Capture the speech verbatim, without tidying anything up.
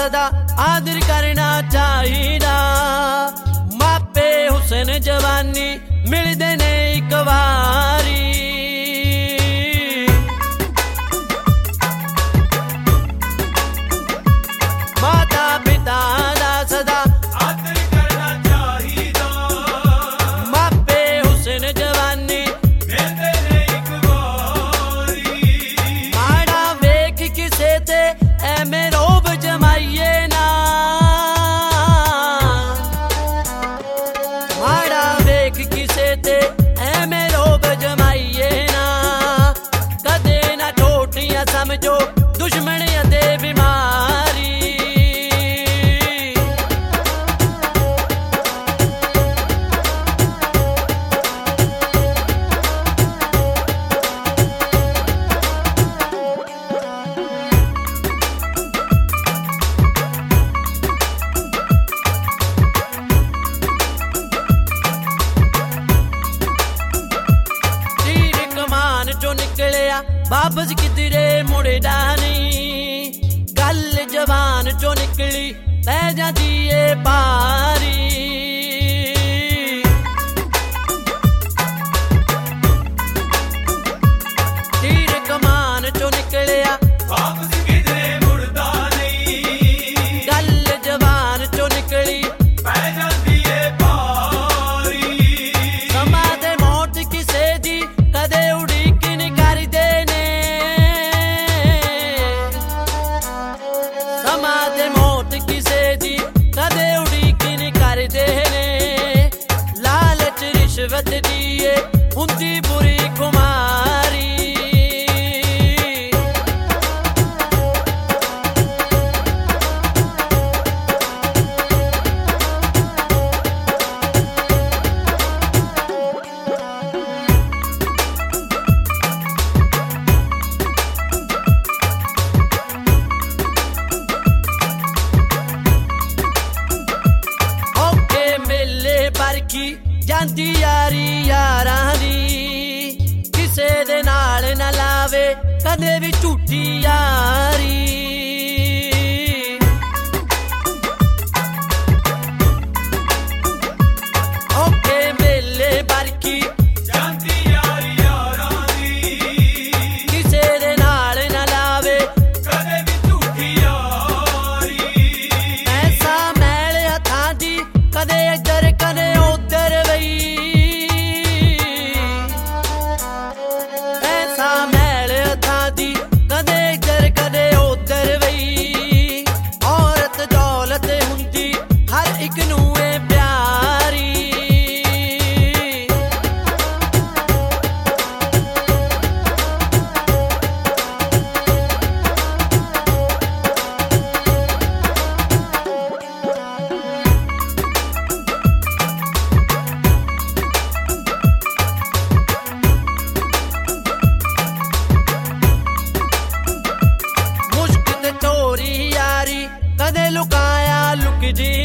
सदा आदर करना चाहिदा। मापे हुसन जवानी मिलदे ने इक वारी। माता पिता दा सदा आदर करना चाहिदा। मापे हुसन जवानी मिलदे ने इक वारी। माड़ा वेख किसे ते ऐवें रोब जमाइए ना। माड़ा वेख किसे ते ऐवें रोब जमाइए ना। कदे ना छोटियां समझो दुश्मनियां दे बीमारी। निकलिया वापस किधरे मुड़दा नहीं। गल जवान चो निकली पै जाती है पारी। तीर कमान चो निकलिया वापस किधरे मुड़दा नहीं। गल जवान चो निकली पै जाती है पारी। समा ते मौत किसे दी कदे उड़ी रिश्वत दिए हुंदी बुरी कुमारी। ओके मेले परखी ਜਾਂਦੀ यारी यारां दी। किसे दे नाल ना लावे कदे भी झूठी यारी। ओके मेले बरकी ਜਾਂਦੀ यारी यारां दी। किसे दे नाल ना लावे कदे भी झूठी यारी। ऐसा मैल हथां दी कदे इधर कदे उधर वई। ऐसा मैल हथां दी कदे इधर कदे उधर वई। औरत दौलत हुंदी हर इक नूं ए प्यारी। कदे लुकाया लुक जी